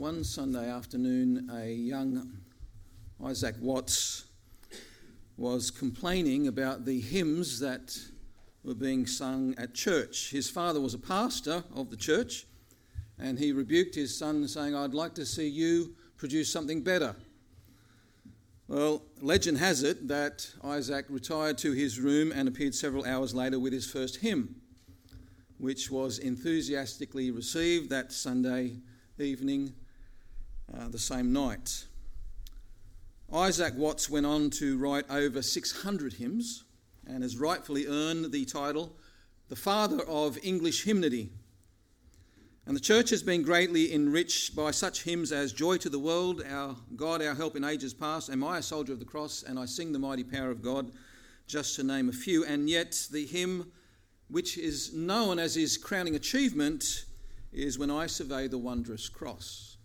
One Sunday afternoon, a young Isaac Watts was complaining about the hymns that were being sung at church. His father was a pastor of the church, and he rebuked his son, saying, "I'd like to see you produce something better." Well, legend has it that Isaac retired to his room and appeared several hours later with his first hymn, which was enthusiastically received that Sunday evening, the same night. Isaac Watts went on to write over 600 hymns and has rightfully earned the title the father of English hymnody. And the church has been greatly enriched by such hymns as "Joy to the World," "Our God, Our Help in Ages Past," "Am I a Soldier of the Cross?" and "I Sing the Mighty Power of God," just to name a few. And yet the hymn which is known as his crowning achievement is "When I Survey the Wondrous Cross."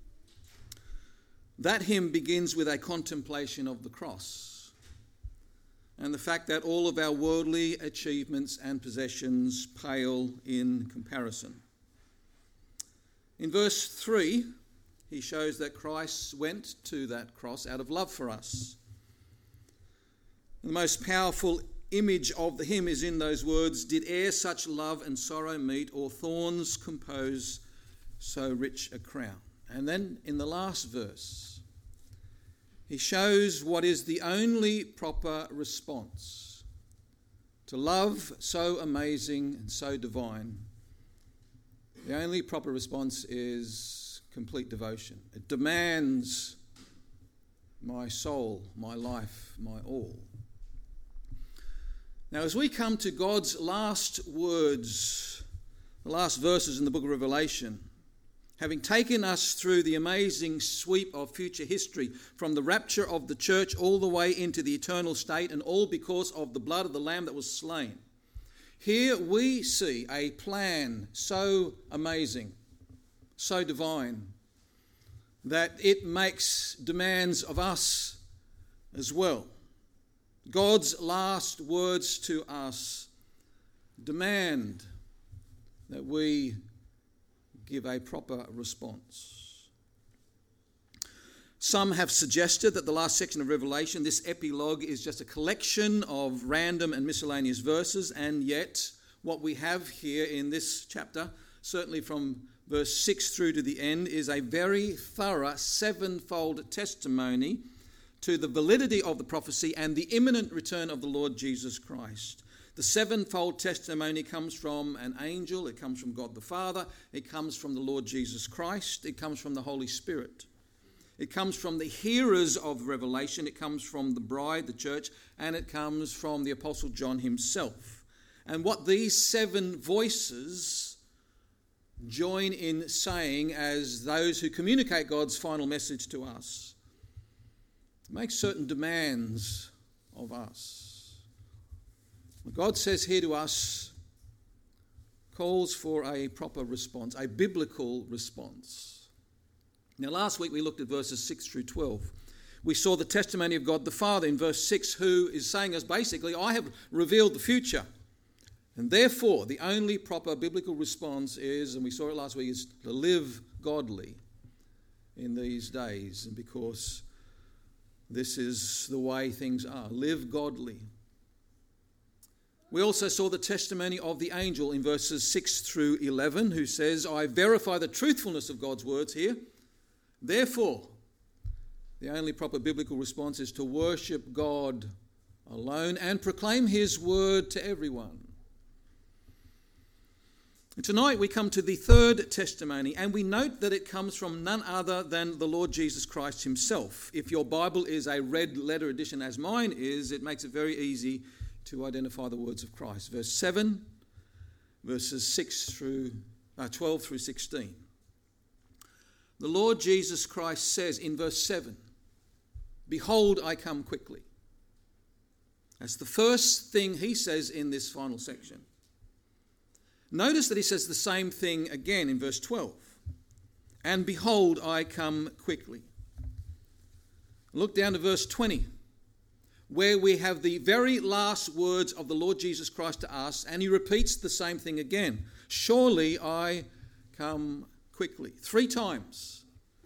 That hymn begins with a contemplation of the cross and the fact that all of our worldly achievements and possessions pale in comparison. In verse 3, he shows that Christ went to that cross out of love for us. The most powerful image of the hymn is in those words, "Did e'er such love and sorrow meet, or thorns compose so rich a crown?" And then in the last verse, he shows what is the only proper response to love so amazing and so divine. The only proper response is complete devotion. It demands my soul, my life, my all. Now, as we come to God's last words, the last verses in the book of Revelation, having taken us through the amazing sweep of future history, from the rapture of the church all the way into the eternal state, and all because of the blood of the Lamb that was slain, here we see a plan so amazing, so divine, that it makes demands of us as well. God's last words to us demand that we give a proper response. Some have suggested that the last section of Revelation, this epilogue, is just a collection of random and miscellaneous verses, and yet what we have here in this chapter, certainly from verse 6 through to the end, is a very thorough sevenfold testimony to the validity of the prophecy and the imminent return of the Lord Jesus Christ. The sevenfold testimony comes from an angel, it comes from God the Father, it comes from the Lord Jesus Christ, it comes from the Holy Spirit. It comes from the hearers of Revelation, it comes from the bride, the church, and it comes from the Apostle John himself. And what these seven voices join in saying as those who communicate God's final message to us, makes certain demands of us. What God says here to us calls for a proper response, a biblical response. Now, last week we looked at verses 6 through 12. We saw the testimony of God the Father in verse 6, who is saying us basically, "I have revealed the future." And therefore, the only proper biblical response is, and we saw it last week, is to live godly in these days. And because this is the way things are, live godly. We also saw the testimony of the angel in verses 6 through 11, who says, "I verify the truthfulness of God's words here. Therefore, the only proper biblical response is to worship God alone and proclaim his word to everyone." And tonight we come to the third testimony, and we note that it comes from none other than the Lord Jesus Christ himself. If your Bible is a red letter edition as mine is, it makes it very easy to identify the words of Christ. Verse 7, verses 12 through 16. The Lord Jesus Christ says in verse 7, "Behold, I come quickly." That's the first thing he says in this final section. Notice that he says the same thing again in verse 12. "And behold, I come quickly." Look down to verse 20, where we have the very last words of the Lord Jesus Christ to us, and he repeats the same thing again. "Surely I come quickly." 3 times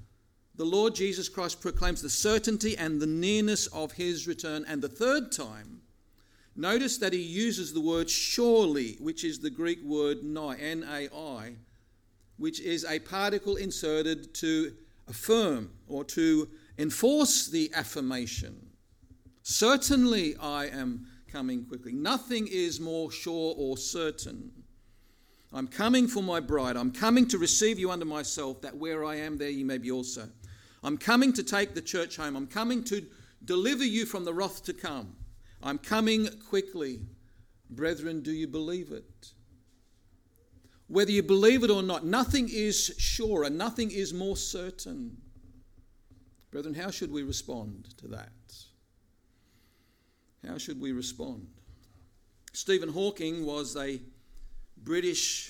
the Lord Jesus Christ proclaims the certainty and the nearness of his return. And the third time, notice that he uses the word surely, which is the Greek word nai, N-A-I, which is a particle inserted to affirm or to enforce the affirmation. Certainly I am coming quickly. Nothing is more sure or certain. I'm coming for my bride. I'm coming to receive you unto myself, that where I am, there ye may be also. I'm coming to take the church home. I'm coming to deliver you from the wrath to come. I'm coming quickly. Brethren, do you believe it? Whether you believe it or not, nothing is surer, nothing is more certain. Brethren, how should we respond to that? How should we respond? Stephen Hawking was a British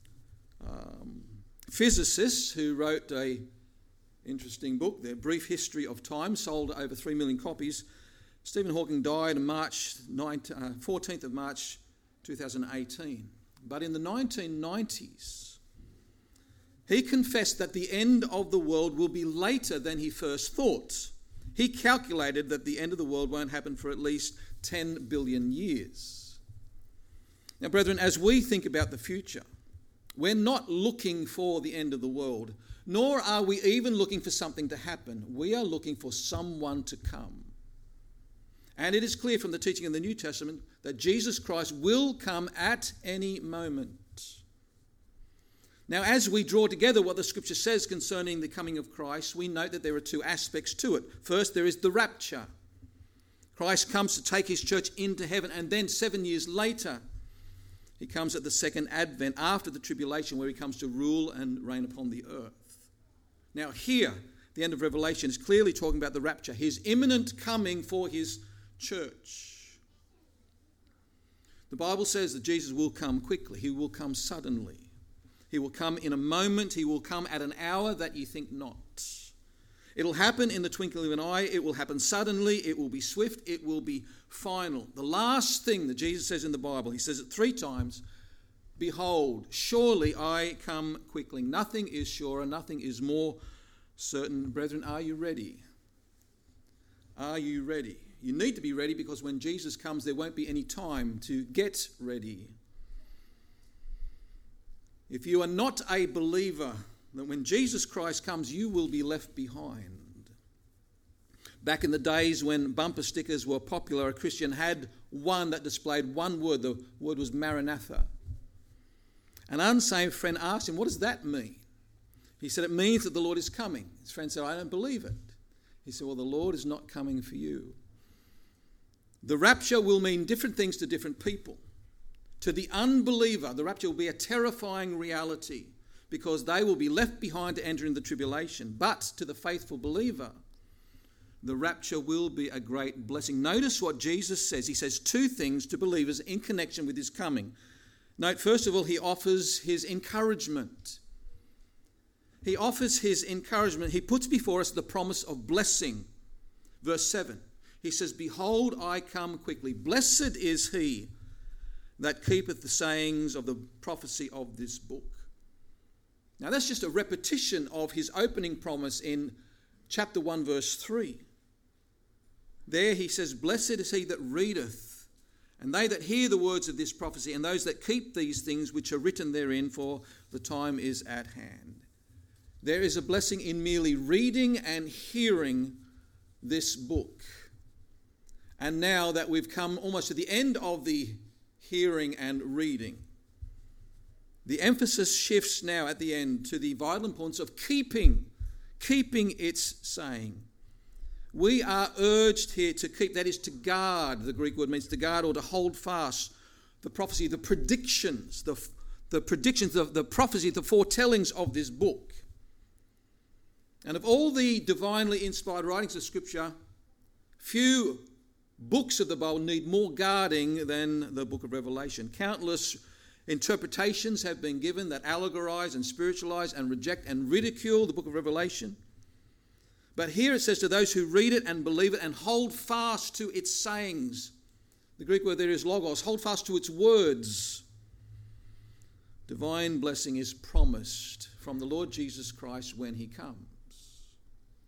physicist who wrote an interesting book, The Brief History of Time, sold over 3 million copies. Stephen Hawking died on 14th of March 2018. But in the 1990s, he confessed that the end of the world will be later than he first thought. He calculated that the end of the world won't happen for at least 10 billion years. Now, brethren, as we think about the future, we're not looking for the end of the world, nor are we even looking for something to happen. We are looking for someone to come. And it is clear from the teaching in the New Testament that Jesus Christ will come at any moment. Now, as we draw together what the Scripture says concerning the coming of Christ, we note that there are two aspects to it. First, there is the rapture. Christ comes to take his church into heaven, and then 7 years later, he comes at the second advent after the tribulation, where he comes to rule and reign upon the earth. Now here, the end of Revelation is clearly talking about the rapture, his imminent coming for his church. The Bible says that Jesus will come quickly. He will come suddenly. He will come in a moment. He will come at an hour that you think not. It'll happen in the twinkling of an eye. It will happen suddenly. It will be swift. It will be final. The last thing that Jesus says in the Bible, he says it 3 times, behold, surely I come quickly. Nothing is surer, nothing is more certain. Brethren, are you ready? Are you ready? You need to be ready, because when Jesus comes, there won't be any time to get ready. If you are not a believer, then when Jesus Christ comes, you will be left behind. Back in the days when bumper stickers were popular, a Christian had one that displayed one word. The word was Maranatha. An unsaved friend asked him, what does that mean? He said, it means that the Lord is coming. His friend said, I don't believe it. He said, well, the Lord is not coming for you. The rapture will mean different things to different people. To the unbeliever, the rapture will be a terrifying reality, because they will be left behind to enter into the tribulation. But to the faithful believer, the rapture will be a great blessing. Notice what Jesus says. He says 2 things to believers in connection with his coming. Note, first of all, he offers his encouragement. He offers his encouragement. He puts before us the promise of blessing. Verse 7, he says, behold, I come quickly. Blessed is he that keepeth the sayings of the prophecy of this book. Now that's just a repetition of his opening promise in chapter 1, verse 3. There he says, blessed is he that readeth, and they that hear the words of this prophecy, and those that keep these things which are written therein, for the time is at hand. There is a blessing in merely reading and hearing this book. And now that we've come almost to the end of the hearing and reading, the emphasis shifts now at the end to the vital importance of keeping its saying. We are urged here to keep, that is to guard. The Greek word means to guard or to hold fast the prophecy, the predictions, the predictions of the prophecy, the foretellings of this book. And of all the divinely inspired writings of Scripture, few books of the Bible need more guarding than the book of Revelation. Countless interpretations have been given that allegorize and spiritualize and reject and ridicule the book of Revelation. But here it says, to those who read it and believe it and hold fast to its sayings. The Greek word there is logos. Hold fast to its words. Divine blessing is promised from the Lord Jesus Christ when he comes.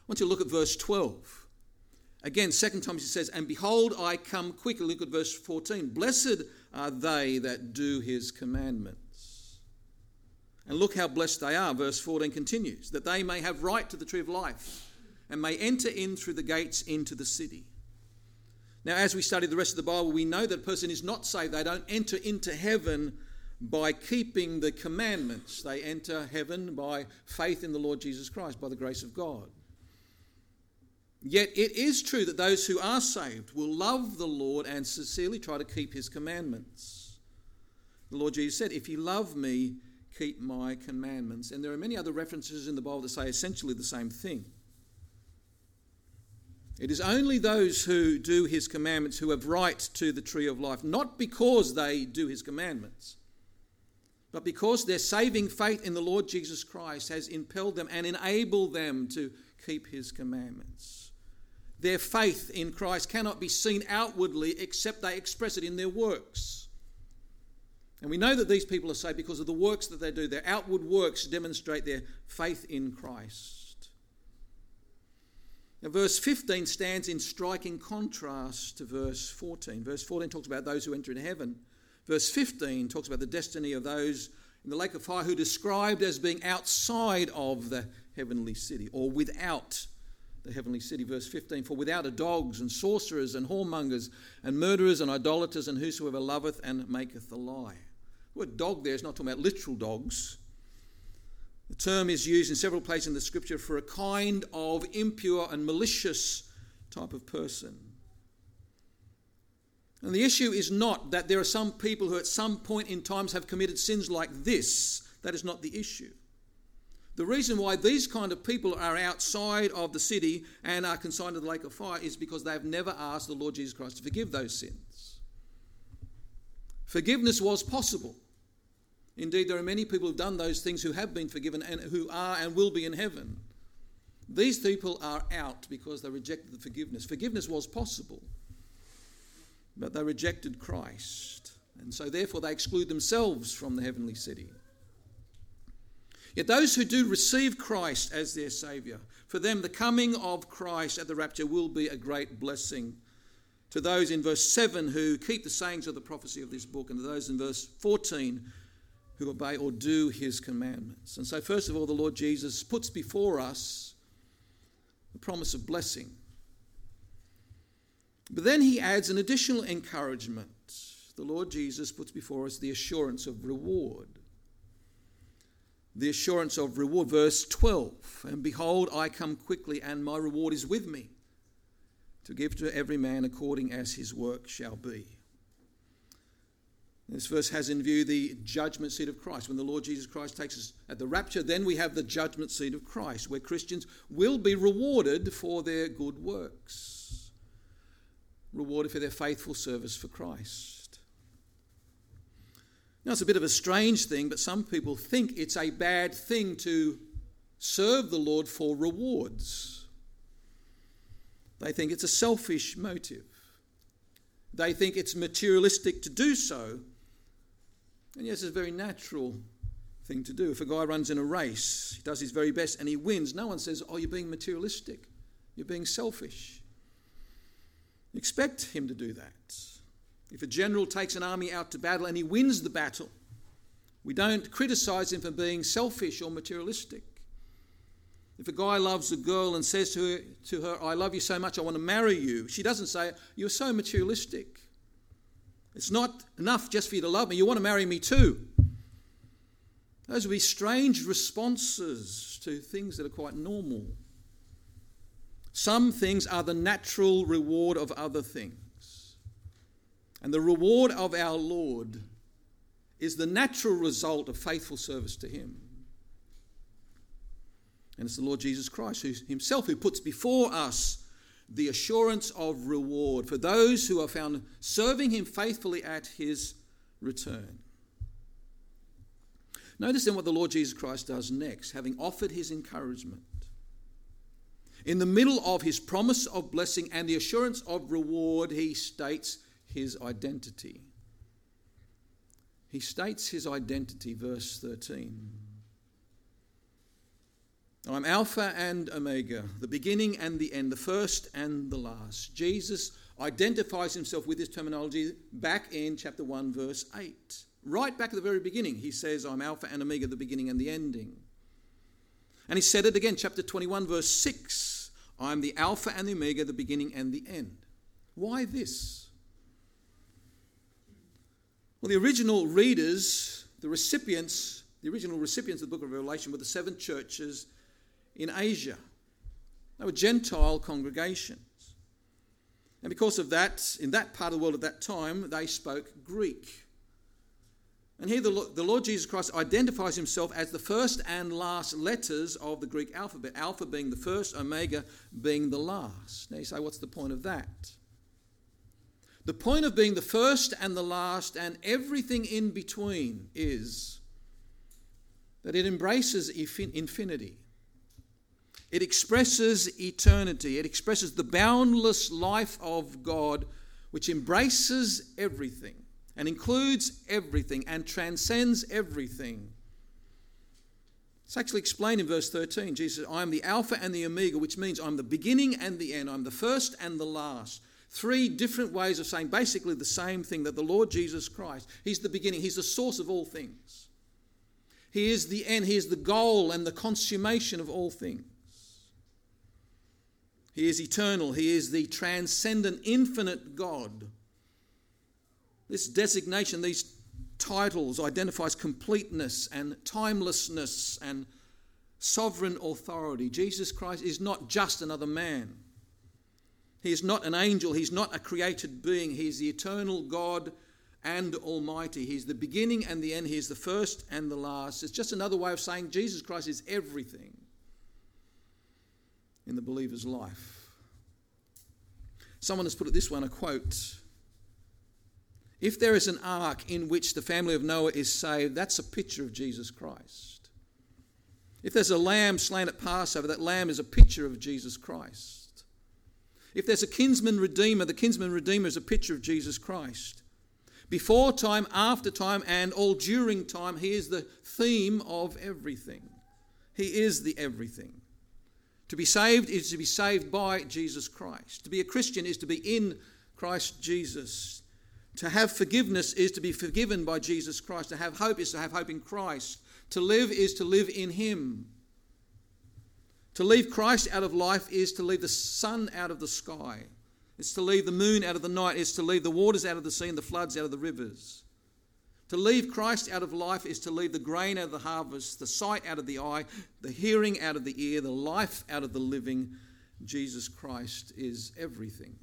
want you to look at verse 12. Again, second time he says, and behold, I come quickly. Look at verse 14. Blessed are they that do his commandments. And look how blessed they are. Verse 14 continues, that they may have right to the tree of life and may enter in through the gates into the city. Now, as we study the rest of the Bible, we know that a person is not saved. They don't enter into heaven by keeping the commandments. They enter heaven by faith in the Lord Jesus Christ, by the grace of God. Yet it is true that those who are saved will love the Lord and sincerely try to keep his commandments. The Lord Jesus said, if you love me, keep my commandments. And there are many other references in the Bible that say essentially the same thing. It is only those who do his commandments who have right to the tree of life, not because they do his commandments, but because their saving faith in the Lord Jesus Christ has impelled them and enabled them to keep his commandments. Their faith in Christ cannot be seen outwardly except they express it in their works. And we know that these people are saved because of the works that they do. Their outward works demonstrate their faith in Christ. Now, verse 15 stands in striking contrast to verse 14. Verse 14 talks about those who enter into heaven. Verse 15 talks about the destiny of those in the lake of fire who are described as being outside of the heavenly city or without the heavenly city. Verse 15, for without are dogs and sorcerers and whoremongers and murderers and idolaters and whosoever loveth and maketh a lie. The word dog there is not talking about literal dogs. The term is used in several places in the scripture for a kind of impure and malicious type of person. And the issue is not that there are some people who at some point in times have committed sins like this. That is not the issue. The reason why these kind of people are outside of the city and are consigned to the lake of fire is because they have never asked the Lord Jesus Christ to forgive those sins. Forgiveness was possible. Indeed, there are many people who have done those things who have been forgiven and who are and will be in heaven. These people are out because they rejected the forgiveness. Forgiveness was possible, but they rejected Christ. And so therefore they exclude themselves from the heavenly city. Yet those who do receive Christ as their Saviour, for them the coming of Christ at the rapture will be a great blessing. To those in verse 7 who keep the sayings of the prophecy of this book, and to those in verse 14 who obey or do his commandments. And so first of all, the Lord Jesus puts before us the promise of blessing. But then he adds an additional encouragement. The Lord Jesus puts before us the assurance of reward. The assurance of reward. Verse 12, and behold, I come quickly, and my reward is with me, to give to every man according as his work shall be. This verse has in view the judgment seat of Christ. When the Lord Jesus Christ takes us at the rapture, then we have the judgment seat of Christ, where Christians will be rewarded for their good works, rewarded for their faithful service for Christ. Now, it's a bit of a strange thing, but some people think it's a bad thing to serve the Lord for rewards. They think it's a selfish motive. They think it's materialistic to do so. And yes, it's a very natural thing to do. If a guy runs in a race, he does his very best and he wins, no one says, oh, you're being materialistic. You're being selfish. Expect him to do that. If a general takes an army out to battle and he wins the battle, we don't criticize him for being selfish or materialistic. If a guy loves a girl and says to her, I love you so much, I want to marry you, she doesn't say, you're so materialistic. It's not enough just for you to love me, you want to marry me too. Those would be strange responses to things that are quite normal. Some things are the natural reward of other things. And the reward of our Lord is the natural result of faithful service to him. And it's the Lord Jesus Christ who puts before us the assurance of reward for those who are found serving him faithfully at his return. Notice then what the Lord Jesus Christ does next, having offered his encouragement. In the middle of his promise of blessing and the assurance of reward, he states his identity. He states his identity, verse 13. I'm Alpha and Omega, the beginning and the end, the first and the last. Jesus identifies himself with this terminology back in chapter 1, verse 8. Right back at the very beginning, he says, I'm Alpha and Omega, the beginning and the ending. And he said it again, chapter 21, verse 6. I'm the Alpha and the Omega, the beginning and the end. Why this? Well, the original readers, the original recipients of the book of Revelation were the 7 churches in Asia. They were Gentile congregations. And because of that, in that part of the world at that time, they spoke Greek. And here the Lord Jesus Christ identifies himself as the first and last letters of the Greek alphabet, Alpha being the first, Omega being the last. Now you say, what's the point of that? The point of being the first and the last and everything in between is that it embraces infinity. It expresses eternity. It expresses the boundless life of God, which embraces everything and includes everything and transcends everything. It's actually explained in verse 13. Jesus says, I am the Alpha and the Omega, which means I'm the beginning and the end. I'm the first and the last. 3 different ways of saying basically the same thing, that the Lord Jesus Christ, he's the beginning, he's the source of all things. He is the end, he is the goal and the consummation of all things. He is eternal. He is the transcendent, infinite God. This designation, these titles, identifies completeness and timelessness and sovereign authority. Jesus Christ is not just another man. He is not an angel. He's not a created being. He is the eternal God and Almighty. He's the beginning and the end. He is the first and the last. It's just another way of saying Jesus Christ is everything in the believer's life. Someone has put it this way, and I quote, if there is an ark in which the family of Noah is saved, that's a picture of Jesus Christ. If there's a lamb slain at Passover, that lamb is a picture of Jesus Christ. If there's a kinsman redeemer, the kinsman redeemer is a picture of Jesus Christ. Before time, after time, and all during time, he is the theme of everything. He is the everything. To be saved is to be saved by Jesus Christ. To be a Christian is to be in Christ Jesus. To have forgiveness is to be forgiven by Jesus Christ. To have hope is to have hope in Christ. To live is to live in him. To leave Christ out of life is to leave the sun out of the sky. It's to leave the moon out of the night. It's to leave the waters out of the sea and the floods out of the rivers. To leave Christ out of life is to leave the grain out of the harvest, the sight out of the eye, the hearing out of the ear, the life out of the living. Jesus Christ is everything.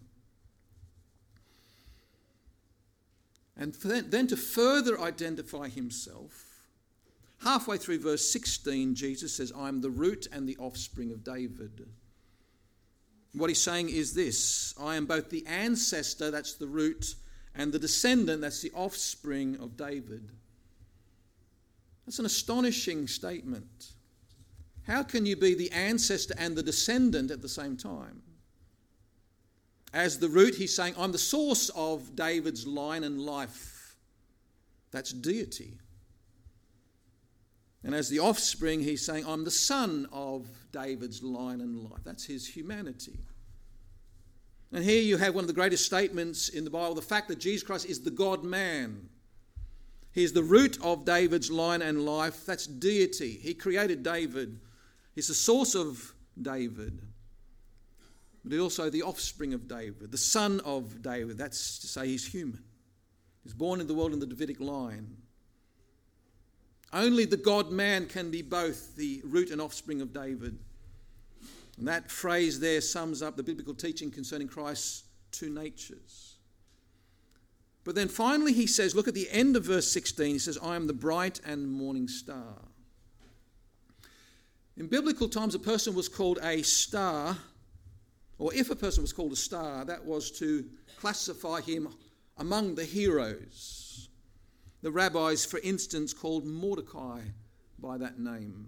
And then to further identify himself, halfway through verse 16, Jesus says, I am the root and the offspring of David. What he's saying is this: I am both the ancestor, that's the root, and the descendant, that's the offspring of David. That's an astonishing statement. How can you be the ancestor and the descendant at the same time? As the root, he's saying, I'm the source of David's line and life. That's deity. And as the offspring, he's saying, I'm the son of David's line and life. That's his humanity. And here you have one of the greatest statements in the Bible, the fact that Jesus Christ is the God-man. He is the root of David's line and life. That's deity. He created David. He's the source of David. But he's also the offspring of David, the son of David. That's to say he's human. He's born in the world in the Davidic line. Only the God-man can be both the root and offspring of David. And that phrase there sums up the biblical teaching concerning Christ's 2 natures. But then finally he says, look at the end of verse 16, he says, I am the bright and morning star. In biblical times, a person was called a star, or if a person was called a star, that was to classify him among the heroes. The rabbis, for instance, called Mordecai by that name.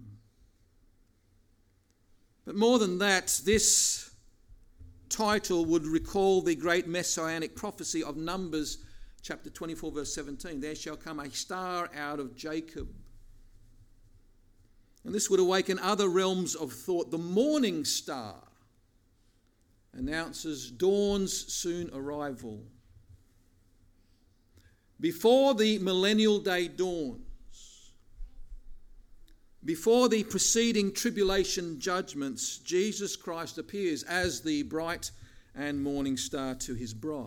But more than that, this title would recall the great messianic prophecy of Numbers chapter 24, verse 17. There shall come a star out of Jacob. And this would awaken other realms of thought. The morning star announces dawn's soon arrival. Before the millennial day dawns, before the preceding tribulation judgments, Jesus Christ appears as the bright and morning star to his bride.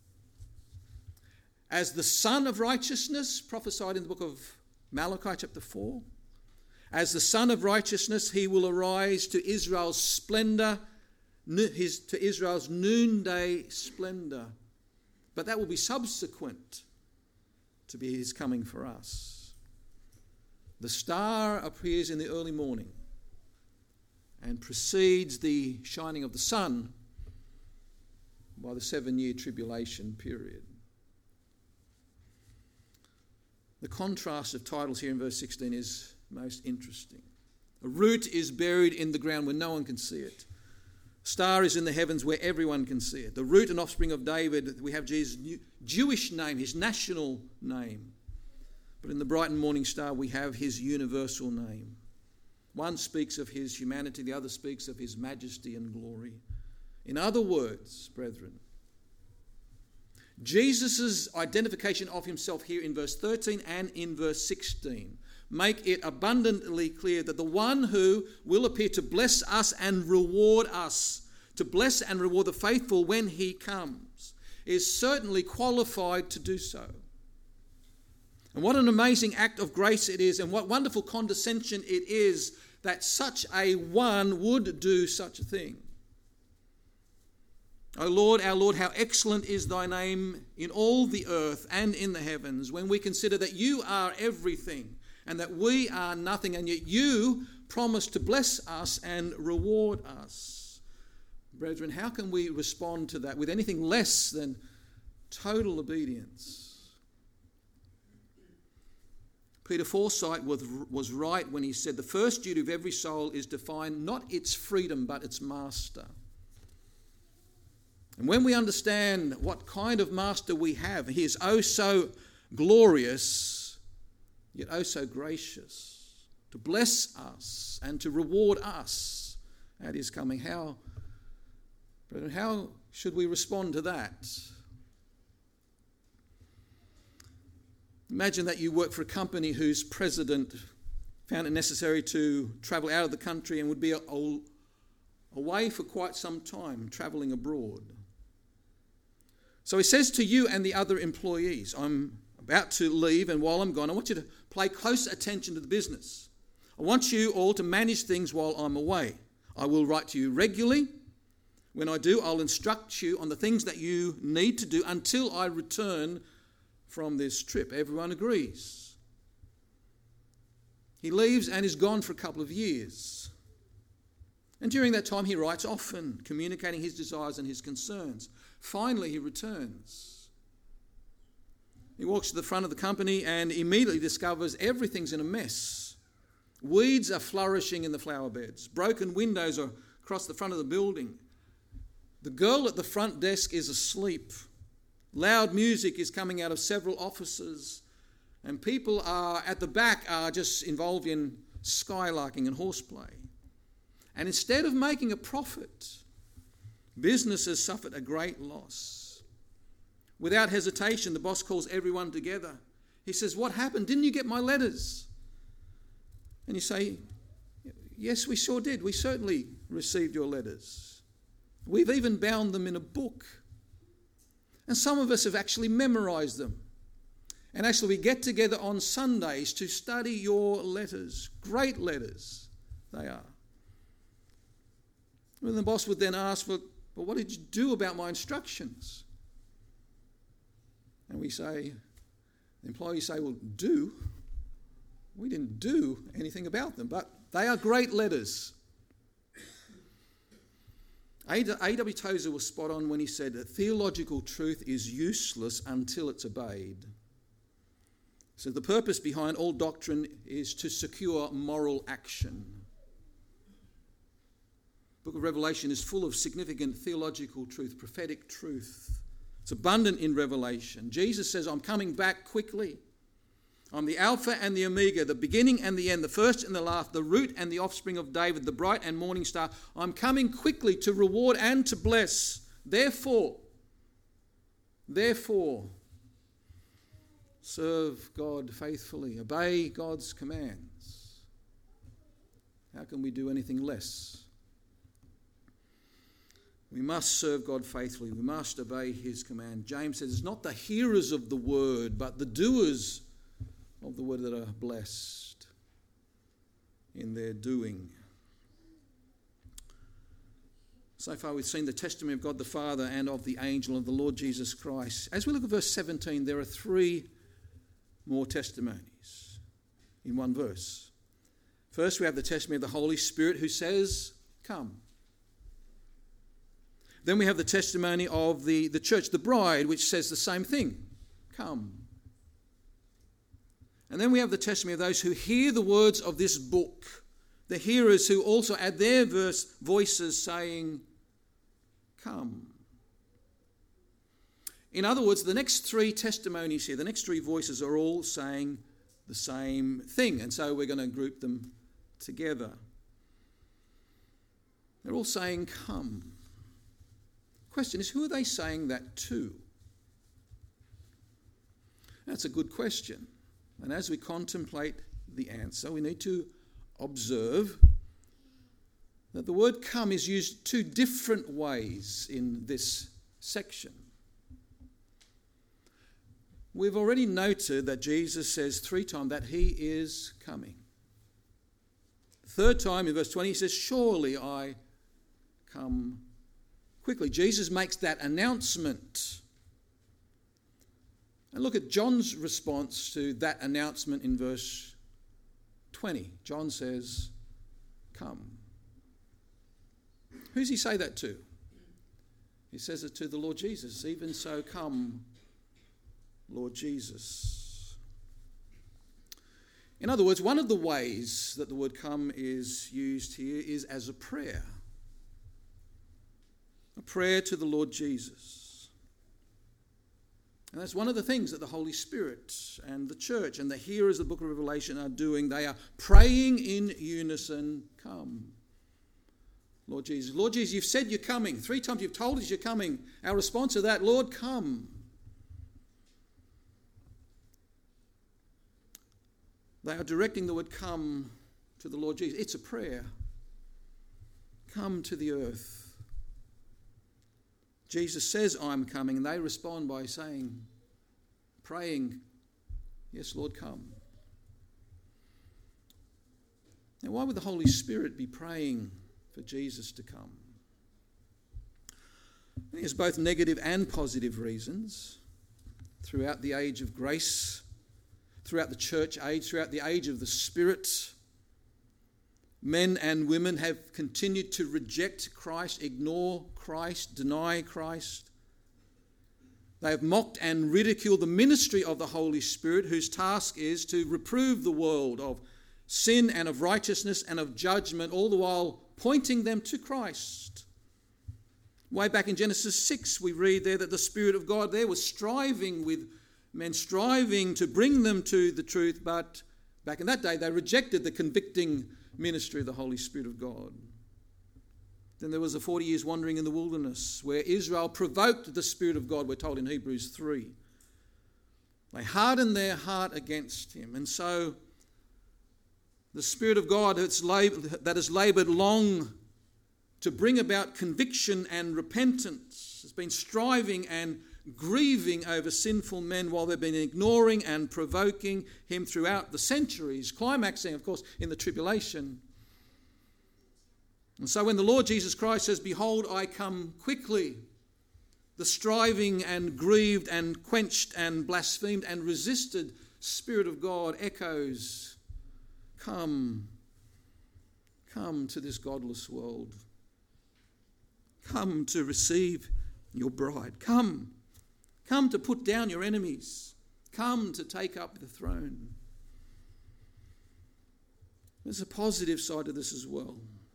As the Son of Righteousness, prophesied in the book of Malachi chapter 4, as the Son of Righteousness, he will arise to Israel's splendor, to Israel's noonday splendor. But that will be subsequent to be his coming for us. The star appears in the early morning and precedes the shining of the sun by the 7-year tribulation period. The contrast of titles here in verse 16 is most interesting. A root is buried in the ground where no one can see it. A star is in the heavens where everyone can see it. The root and offspring of David, we have Jesus' Jewish name, his national name. But in the bright and morning star, we have his universal name. One speaks of his humanity, the other speaks of his majesty and glory. In other words, brethren, Jesus' identification of himself here in verse 13 and in verse 16 make it abundantly clear that the one who will appear to bless us and reward us, to bless and reward the faithful when he comes, is certainly qualified to do so. And what an amazing act of grace it is, and what wonderful condescension it is that such a one would do such a thing. O Lord, our Lord, how excellent is thy name in all the earth and in the heavens, when we consider that you are everything and that we are nothing, and yet you promise to bless us and reward us. Brethren, how can we respond to that with anything less than total obedience? Peter Forsyth was right when he said the first duty of every soul is to find not its freedom but its master. And when we understand what kind of master we have, he is oh so glorious, yet oh so gracious, to bless us and to reward us at his coming. How should we respond to that? Imagine that you work for a company whose president found it necessary to travel out of the country and would be away for quite some time, travelling abroad. So he says to you and the other employees, I'm about to leave, and while I'm gone, I want you to pay close attention to the business. I want you all to manage things while I'm away. I will write to you regularly. When I do, I'll instruct you on the things that you need to do until I return from this trip. Everyone agrees. He leaves and is gone for a couple of years. And during that time, he writes often, communicating his desires and his concerns. Finally, he returns. He walks to the front of the company and immediately discovers everything's in a mess. Weeds are flourishing in the flower beds. Broken windows are across the front of the building. The girl at the front desk is asleep. Loud music is coming out of several offices. And people at the back are just involved in skylarking and horseplay. And instead of making a profit, business has suffered a great loss. Without hesitation, the boss calls everyone together. He says, "What happened? Didn't you get my letters?" And you say, "Yes, we sure did. We certainly received your letters. We've even bound them in a book. And some of us have actually memorized them. And actually we get together on Sundays to study your letters. Great letters they are." And the boss would then ask, "Well, what did you do about my instructions?" And the employees say, "Well, we didn't do anything about them, but they are great letters." A.W. Tozer was spot on when he said that theological truth is useless until it's obeyed. So the purpose behind all doctrine is to secure moral action. The book of Revelation is full of significant theological truth, prophetic truth. It's abundant in Revelation. Jesus says, "I'm coming back quickly." I'm the Alpha and the Omega, the beginning and the end, the first and the last, the root and the offspring of David, the bright and morning star. I'm coming quickly to reward and to bless. Therefore, serve God faithfully. Obey God's commands. How can we do anything less? We must serve God faithfully. We must obey his command. James says it's not the hearers of the word, but the doers of the word that are blessed in their doing. So far we've seen the testimony of God the Father and of the angel of the Lord Jesus Christ. As we look at verse 17, there are 3 more testimonies in one verse. First, we have the testimony of the Holy Spirit who says, come. Then we have the testimony of the church, the bride, which says the same thing, come. And then we have the testimony of those who hear the words of this book, the hearers who also add their voices saying, come. In other words, the next 3 testimonies here, the next 3 voices are all saying the same thing. And so we're going to group them together. They're all saying, come. The question is, who are they saying that to? That's a good question. And as we contemplate the answer, we need to observe that the word come is used 2 different ways in this section. We've already noted that Jesus says 3 times that he is coming. The 3rd time in verse 20 he says, surely I come quickly. Jesus makes that announcement. And look at John's response to that announcement in verse 20. John says, come. Who does he say that to? He says it to the Lord Jesus. Even so, come, Lord Jesus. In other words, one of the ways that the word come is used here is as a prayer. A prayer to the Lord Jesus. And that's one of the things that the Holy Spirit and the church and the hearers of the book of Revelation are doing. They are praying in unison, come, Lord Jesus. Lord Jesus, you've said you're coming. 3 times you've told us you're coming. Our response to that, Lord, come. They are directing the word come to the Lord Jesus. It's a prayer. Come to the earth. Jesus says, I'm coming, and they respond by saying, praying, yes, Lord, come. Now, why would the Holy Spirit be praying for Jesus to come? There's both negative and positive reasons. Throughout the age of grace, throughout the church age, throughout the age of the Spirit, men and women have continued to reject Christ, ignore Christ, deny Christ. They have mocked and ridiculed the ministry of the Holy Spirit, whose task is to reprove the world of sin and of righteousness and of judgment, all the while pointing them to Christ. Way back in Genesis 6, we read there that the Spirit of God there was striving with men, striving to bring them to the truth, but back in that day they rejected the convicting ministry of the Holy Spirit of God. Then there was the 40 years wandering in the wilderness where Israel provoked the Spirit of God, we're told in Hebrews 3. They hardened their heart against him. And so the Spirit of God that has laboured long to bring about conviction and repentance has been striving and grieving over sinful men while they've been ignoring and provoking him throughout the centuries, climaxing, of course, in the tribulation. And so when the Lord Jesus Christ says, behold, I come quickly, the striving and grieved and quenched and blasphemed and resisted Spirit of God echoes, come to this godless world. Come to receive your bride. Come to put down your enemies. Come to take up the throne. There's a positive side to this as well.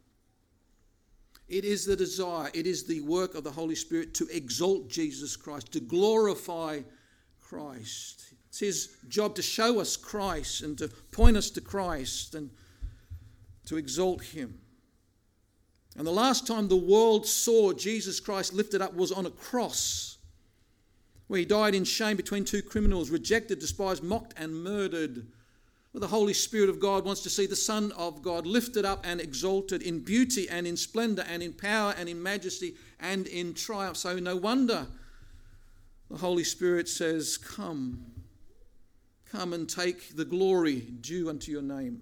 It is the desire, it is the work of the Holy Spirit to exalt Jesus Christ, to glorify Christ. It's his job to show us Christ and to point us to Christ and to exalt him. And the last time the world saw Jesus Christ lifted up was on a cross, where he died in shame between two criminals, rejected, despised, mocked and murdered. But the Holy Spirit of God wants to see the Son of God lifted up and exalted in beauty and in splendour and in power and in majesty and in triumph. So no wonder the Holy Spirit says, come and take the glory due unto your name.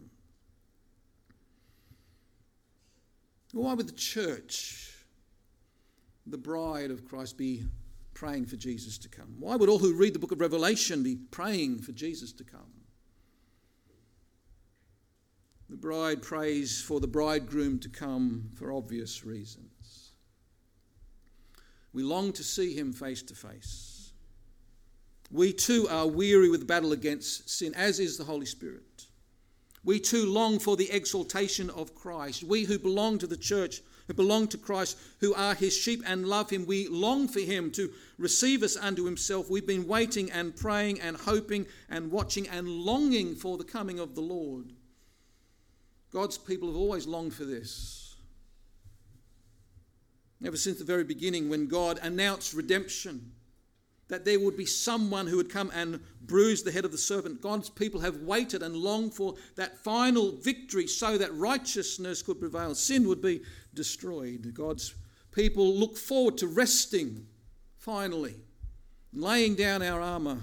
Why would the church, the bride of Christ, be praying for Jesus to come? Why would all who read the book of Revelation be praying for Jesus to come? The bride prays for the bridegroom to come for obvious reasons. We long to see him face to face. We too are weary with the battle against sin, as is the Holy Spirit. We too long for the exaltation of Christ. We who belong to the church, who belong to Christ, who are his sheep and love him, we long for him to receive us unto himself. We've been waiting and praying and hoping and watching and longing for the coming of the Lord. God's people have always longed for this. Ever since the very beginning, when God announced redemption, that there would be someone who would come and bruise the head of the serpent, God's people have waited and longed for that final victory so that righteousness could prevail. Sin would be destroyed. God's people look forward to resting, finally, laying down our armour.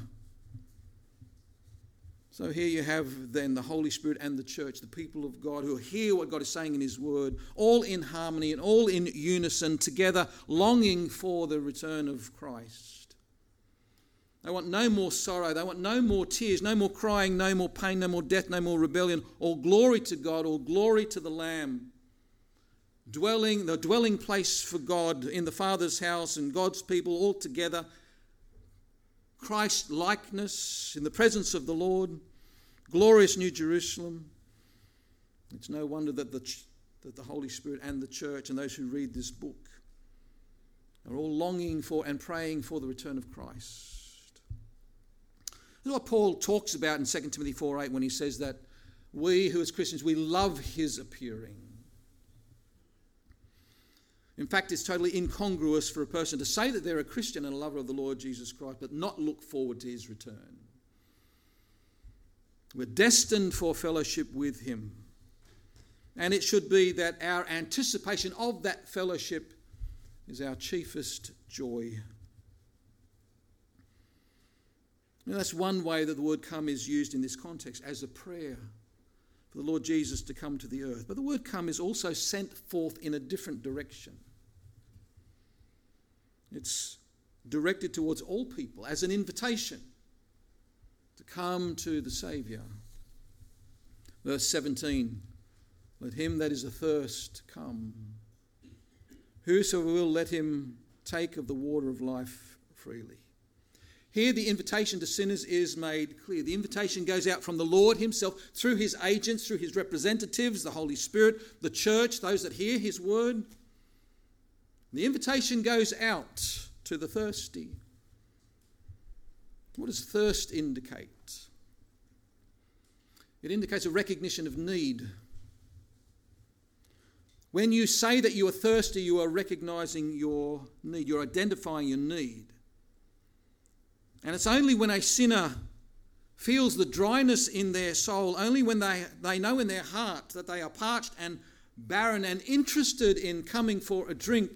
So here you have then the Holy Spirit and the church, the people of God who hear what God is saying in his word, all in harmony and all in unison, together, longing for the return of Christ. They want no more sorrow, they want no more tears, no more crying, no more pain, no more death, no more rebellion. All glory to God, all glory to the Lamb. The dwelling place for God in the Father's house and God's people all together. Christ likeness in the presence of the Lord. Glorious New Jerusalem. It's no wonder that the Holy Spirit and the church and those who read this book are all longing for and praying for the return of Christ. This is what Paul talks about in 2 Timothy 4:8 when he says that we who as Christians, we love his appearing. In fact, it's totally incongruous for a person to say that they're a Christian and a lover of the Lord Jesus Christ, but not look forward to his return. We're destined for fellowship with him. And it should be that our anticipation of that fellowship is our chiefest joy. Now, that's one way that the word come is used in this context, as a prayer for the Lord Jesus to come to the earth. But the word come is also sent forth in a different direction. It's directed towards all people as an invitation to come to the Saviour. Verse 17, let him that is athirst come. Whosoever will, let him take of the water of life freely. Here the invitation to sinners is made clear. The invitation goes out from the Lord himself through his agents, through his representatives, the Holy Spirit, the church, those that hear his word. The invitation goes out to the thirsty. What does thirst indicate? It indicates a recognition of need. When you say that you are thirsty, you are recognizing your need. You're identifying your need. And it's only when a sinner feels the dryness in their soul, only when they know in their heart that they are parched and barren and interested in coming for a drink.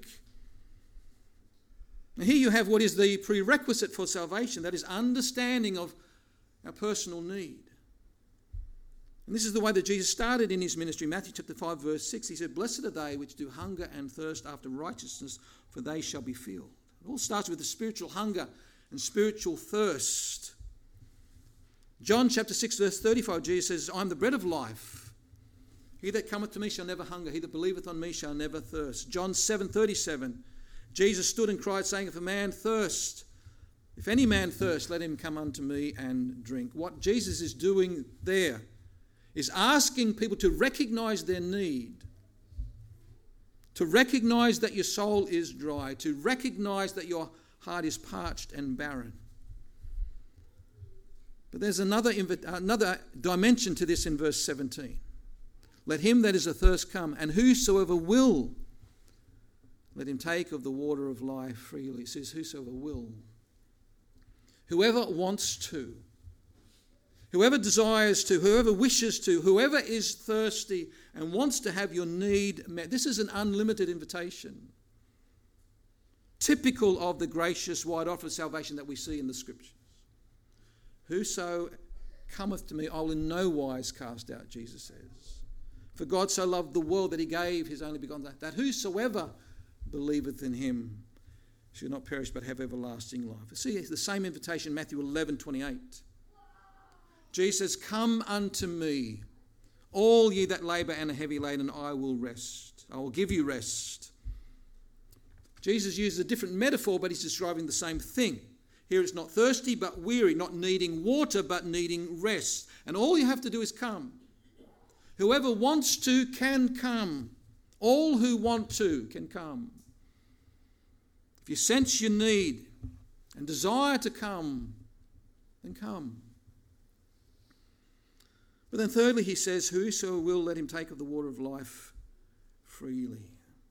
And here you have what is the prerequisite for salvation, that is understanding of our personal need. And this is the way that Jesus started in his ministry. Matthew chapter 5 verse 6, he said, blessed are they which do hunger and thirst after righteousness, for they shall be filled. It all starts with the spiritual hunger and spiritual thirst. John chapter 6 verse 35, Jesus says, I am the bread of life. He that cometh to me shall never hunger. He that believeth on me shall never thirst. John 7:37, Jesus stood and cried, saying, if any man thirst, let him come unto me and drink. What Jesus is doing there is asking people to recognize their need, to recognize that your soul is dry, to recognize that your heart is parched and barren. But there's another dimension to this in verse 17. Let him that is athirst come, and whosoever will, let him take of the water of life freely. It says whosoever will. Whoever wants to. Whoever desires to, whoever wishes to, whoever is thirsty and wants to have your need met. This is an unlimited invitation. Typical of the gracious wide offer of salvation that we see in the Scriptures. Whoso cometh to me, I will in no wise cast out, Jesus says. For God so loved the world that he gave his only begotten, that whosoever believeth in him should not perish but have everlasting life. See, it's the same invitation, Matthew 11:28. Jesus says, come unto me, all ye that labour and are heavy laden, I will rest. I will give you rest. Jesus uses a different metaphor, but he's describing the same thing. Here it's not thirsty but weary, not needing water but needing rest. And all you have to do is come. Whoever wants to can come. All who want to can come. If you sense your need and desire to come, then come. But then thirdly, he says, whoso will, let him take of the water of life freely.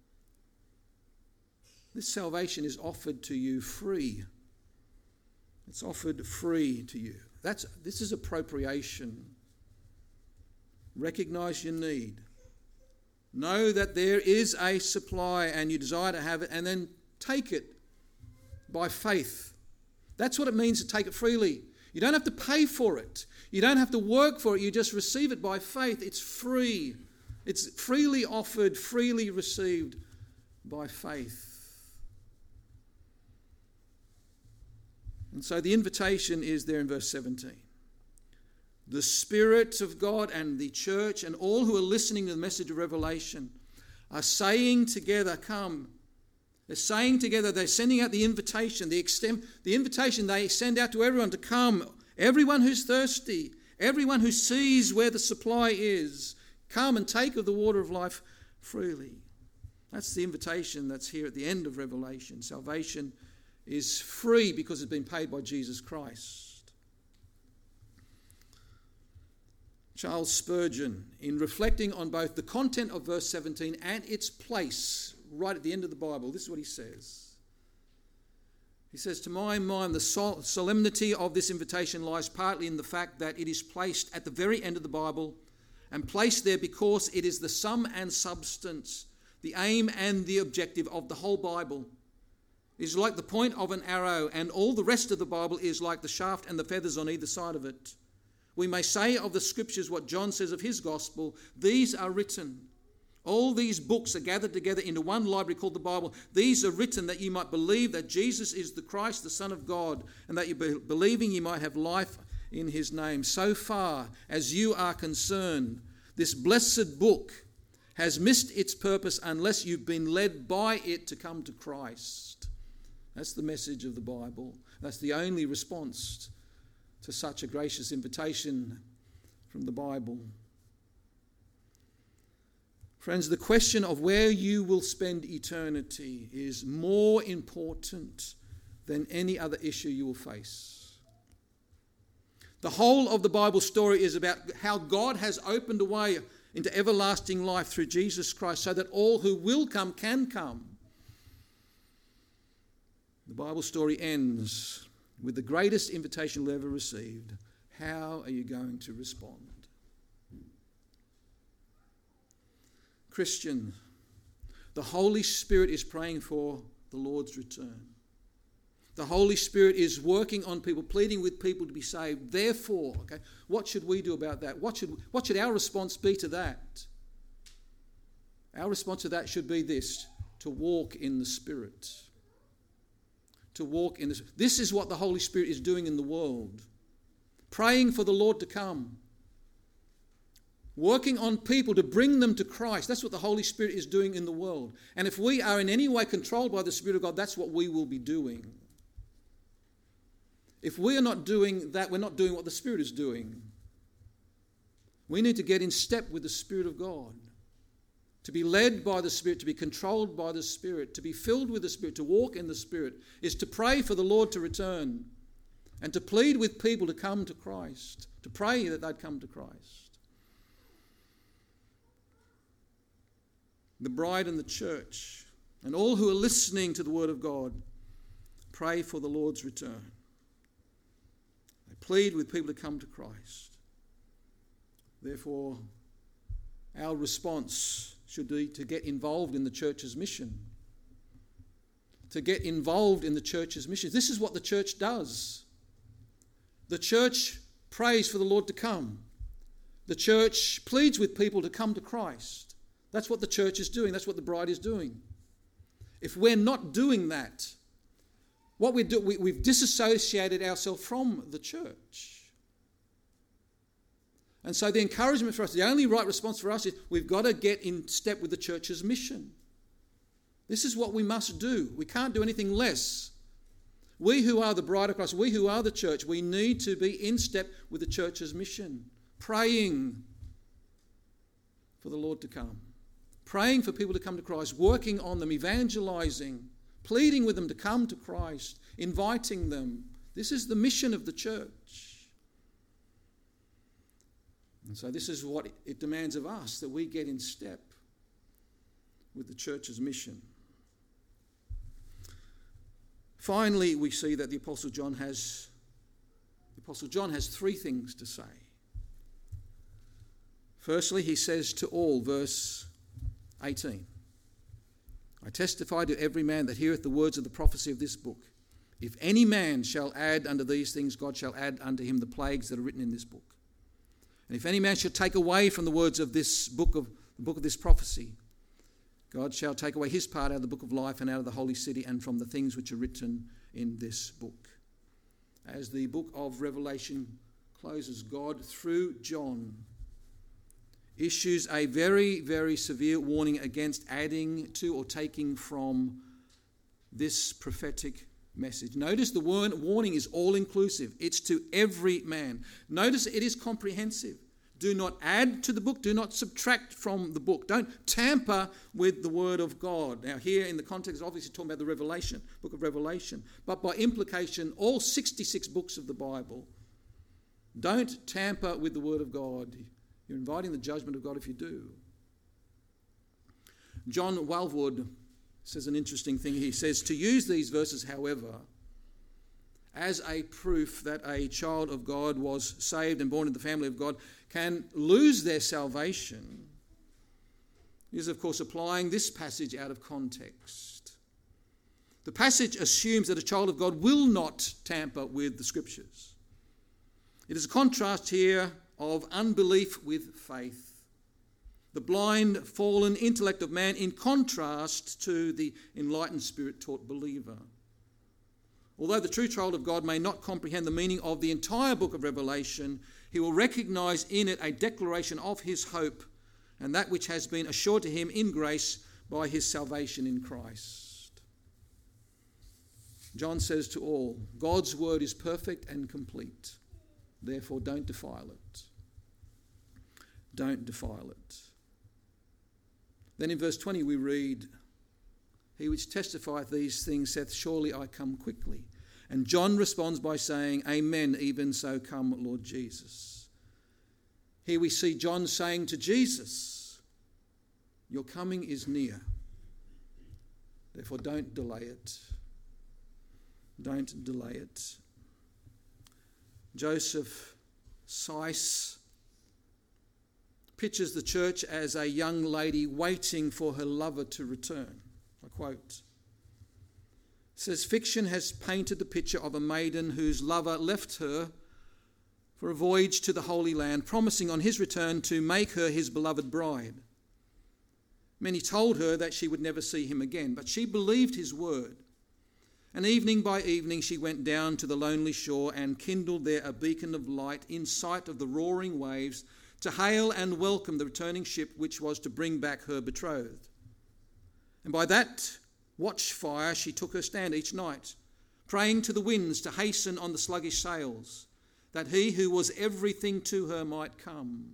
This salvation is offered to you free. It's offered free to you. This is appropriation. Recognize your need. Know that there is a supply and you desire to have it, and then take it by faith. That's what it means to take it freely. You don't have to pay for it. You don't have to work for it. You just receive it by faith. It's free. It's freely offered, freely received by faith. And so the invitation is there in verse 17. The Spirit of God and the church and all who are listening to the message of Revelation are saying together, come. They're saying together, they're sending out the invitation, the invitation they send out to everyone to come. Everyone who's thirsty, everyone who sees where the supply is, come and take of the water of life freely. That's the invitation that's here at the end of Revelation. Salvation is free because it's been paid by Jesus Christ. Charles Spurgeon, in reflecting on both the content of verse 17 and its place right at the end of the Bible, this is what he says. He says, to my mind, the solemnity of this invitation lies partly in the fact that it is placed at the very end of the Bible and placed there because it is the sum and substance, the aim and the objective of the whole Bible. It is like the point of an arrow, and all the rest of the Bible is like the shaft and the feathers on either side of it. We may say of the Scriptures what John says of his gospel, these are written. All these books are gathered together into one library called the Bible. These are written that you might believe that Jesus is the Christ, the Son of God, and that you believing you might have life in his name. So far as you are concerned, this blessed book has missed its purpose unless you've been led by it to come to Christ. That's the message of the Bible. That's the only response to such a gracious invitation from the Bible. Friends, the question of where you will spend eternity is more important than any other issue you will face. The whole of the Bible story is about how God has opened a way into everlasting life through Jesus Christ so that all who will come can come. The Bible story ends with the greatest invitation you'll ever received. How are you going to respond? Christian, the Holy Spirit is praying for the Lord's return. The Holy Spirit is working on people, pleading with people to be saved. Therefore, what should we do about that? What should our response be to that? Our response to that should be this: to walk in the Spirit. To walk in this. This is what the Holy Spirit is doing in the world. Praying for the Lord to come. Working on people to bring them to Christ. That's what the Holy Spirit is doing in the world. And if we are in any way controlled by the Spirit of God, that's what we will be doing. If we are not doing that, we're not doing what the Spirit is doing. We need to get in step with the Spirit of God. To be led by the Spirit, to be controlled by the Spirit, to be filled with the Spirit, to walk in the Spirit, is to pray for the Lord to return and to plead with people to come to Christ, to pray that they'd come to Christ. The bride and the church and all who are listening to the word of God pray for the Lord's return. They plead with people to come to Christ. Therefore, our response should be to get involved in the church's mission. To get involved in the church's mission. This is what the church does. The church prays for the Lord to come. The church pleads with people to come to Christ. That's what the church is doing. That's what the bride is doing. If we're not doing that, what we do, we've disassociated ourselves from the church. And so the encouragement for us, the only right response for us is we've got to get in step with the church's mission. This is what we must do. We can't do anything less. We who are the bride of Christ, we who are the church, we need to be in step with the church's mission, praying for the Lord to come, praying for people to come to Christ, working on them, evangelizing, pleading with them to come to Christ, inviting them. This is the mission of the church. And so this is what it demands of us, that we get in step with the church's mission. Finally, we see that the Apostle John has three things to say. Firstly, he says to all, verse 18, I testify to every man that heareth the words of the prophecy of this book. If any man shall add unto these things, God shall add unto him the plagues that are written in this book. And if any man shall take away from the words of this book of this prophecy, God shall take away his part out of the book of life and out of the holy city and from the things which are written in this book. As the book of Revelation closes, God, through John, issues a very, very severe warning against adding to or taking from this prophetic message. Notice the warning is all-inclusive. It's to every man. Notice it is comprehensive. Do not add to the book. Do not subtract from the book. Don't tamper with the word of God. Now here in the context, obviously talking about the Revelation, book of Revelation. But by implication, all 66 books of the Bible. Don't tamper with the word of God. You're inviting the judgment of God if you do. John Walvoord says an interesting thing. He says, to use these verses, however, as a proof that a child of God was saved and born in the family of God can lose their salvation is, of course, applying this passage out of context. The passage assumes that a child of God will not tamper with the Scriptures. It is a contrast here of unbelief with faith. The blind, fallen intellect of man in contrast to the enlightened, Spirit-taught believer. Although the true child of God may not comprehend the meaning of the entire book of Revelation, he will recognize in it a declaration of his hope and that which has been assured to him in grace by his salvation in Christ. John says to all, God's word is perfect and complete. Therefore, don't defile it. Don't defile it. Then in verse 20 we read, He which testifieth these things saith, Surely I come quickly. And John responds by saying, Amen, even so come, Lord Jesus. Here we see John saying to Jesus, Your coming is near. Therefore don't delay it. Don't delay it. Joseph Seiss pictures the church as a young lady waiting for her lover to return. I quote, says, fiction has painted the picture of a maiden whose lover left her for a voyage to the Holy Land, promising on his return to make her his beloved bride. Many told her that she would never see him again, but she believed his word. And evening by evening she went down to the lonely shore and kindled there a beacon of light in sight of the roaring waves to hail and welcome the returning ship which was to bring back her betrothed. And by that watchfire she took her stand each night, praying to the winds to hasten on the sluggish sails, that he who was everything to her might come.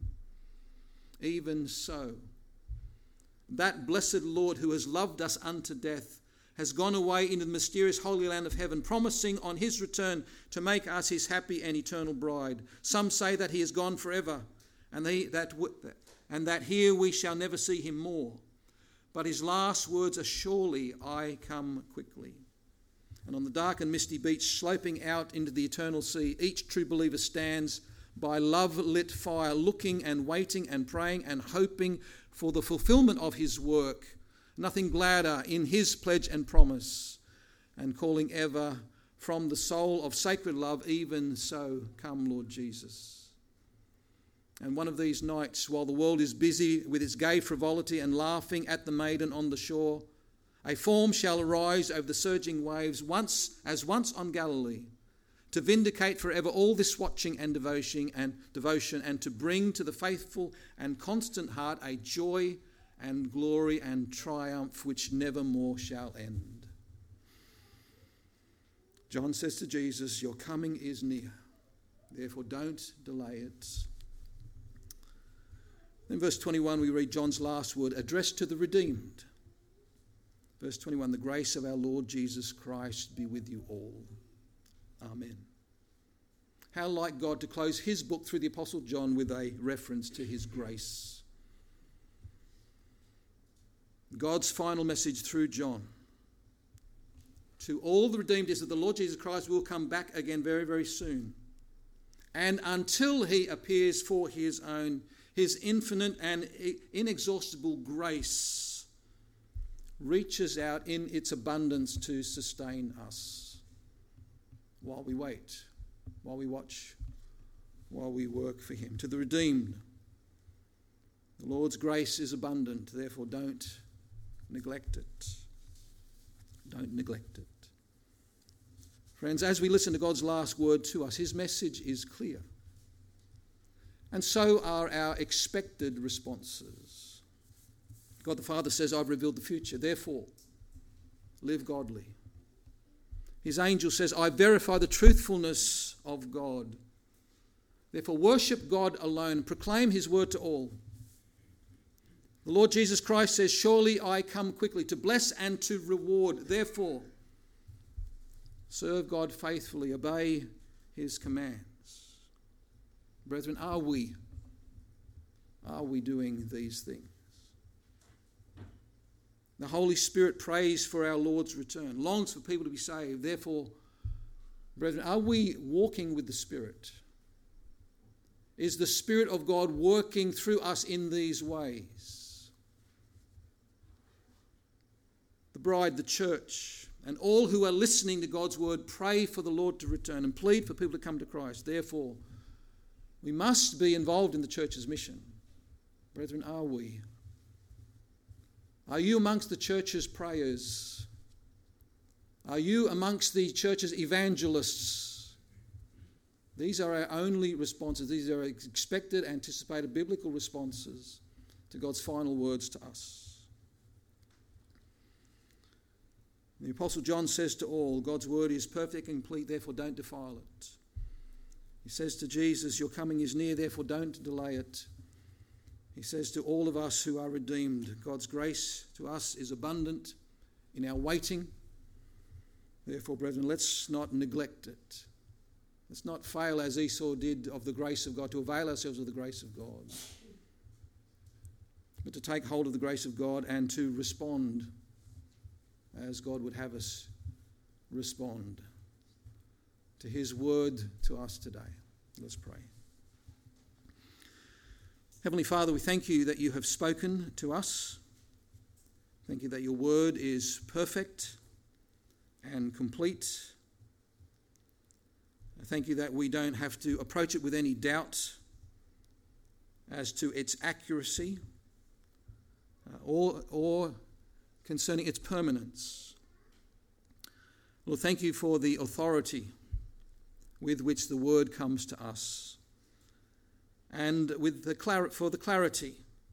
Even so, that blessed Lord who has loved us unto death has gone away into the mysterious Holy Land of heaven, promising on his return to make us his happy and eternal bride. Some say that he is gone forever, and that here we shall never see him more. But his last words are, surely I come quickly. And on the dark and misty beach sloping out into the eternal sea, each true believer stands by love-lit fire, looking and waiting and praying and hoping for the fulfillment of his work. Nothing gladder in his pledge and promise, and calling ever from the soul of sacred love, even so, come Lord Jesus. And one of these nights, while the world is busy with its gay frivolity and laughing at the maiden on the shore, a form shall arise over the surging waves, once on Galilee, to vindicate forever all this watching and devotion, and to bring to the faithful and constant heart a joy and glory and triumph which never more shall end. John says to Jesus, your coming is near, therefore don't delay it. In verse 21 we read John's last word addressed to the redeemed. Verse 21, the grace of our Lord Jesus Christ be with you all. Amen. How like God to close his book through the Apostle John with a reference to his grace. God's final message through John to all the redeemed is that the Lord Jesus Christ will come back again very, very soon. And until he appears for his own, his infinite and inexhaustible grace reaches out in its abundance to sustain us while we wait, while we watch, while we work for him. To the redeemed, the Lord's grace is abundant, therefore don't neglect it. Don't neglect it. Friends, as we listen to God's last word to us, his message is clear. And so are our expected responses. God the Father says, I've revealed the future, therefore live godly. His angel says, I verify the truthfulness of God. Therefore worship God alone, proclaim his word to all. The Lord Jesus Christ says, surely I come quickly to bless and to reward. Therefore, serve God faithfully, obey his commands. Brethren, are we doing these things? The Holy Spirit prays for our Lord's return, longs for people to be saved. Therefore, brethren, are we walking with the Spirit? Is the Spirit of God working through us in these ways? The bride, the church, and all who are listening to God's word pray for the Lord to return and plead for people to come to Christ. Therefore, we must be involved in the church's mission. Brethren, are we? Are you amongst the church's prayers? Are you amongst the church's evangelists? These are our only responses. These are expected, anticipated biblical responses to God's final words to us. The Apostle John says to all, God's word is perfect and complete, therefore don't defile it. He says to Jesus, your coming is near, therefore don't delay it. He says to all of us who are redeemed, God's grace to us is abundant in our waiting. Therefore, brethren, let's not neglect it. Let's not fail as Esau did of the grace of God, to avail ourselves of the grace of God. But to take hold of the grace of God and to respond as God would have us respond to his word to us today. Let's pray. Heavenly Father, we thank you that you have spoken to us. Thank you that your word is perfect and complete. Thank you that we don't have to approach it with any doubt as to its accuracy or concerning its permanence. Lord, thank you for the authority with which the word comes to us, and with for the clarity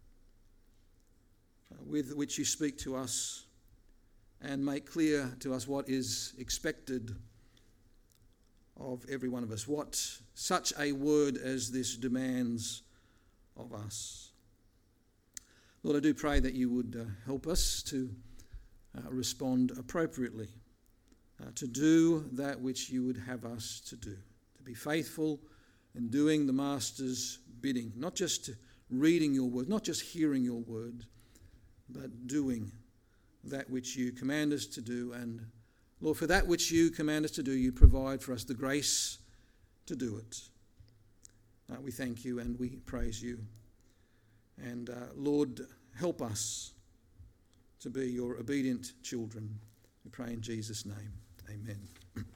with which you speak to us and make clear to us what is expected of every one of us, what such a word as this demands of us. Lord, I do pray that you would help us to respond appropriately, to do that which you would have us to do, to be faithful in doing the Master's bidding, not just reading your word, not just hearing your word, but doing that which you command us to do. And Lord, for that which you command us to do, you provide for us the grace to do it. We thank you and we praise you. And Lord, help us to be your obedient children. We pray in Jesus' name. Amen.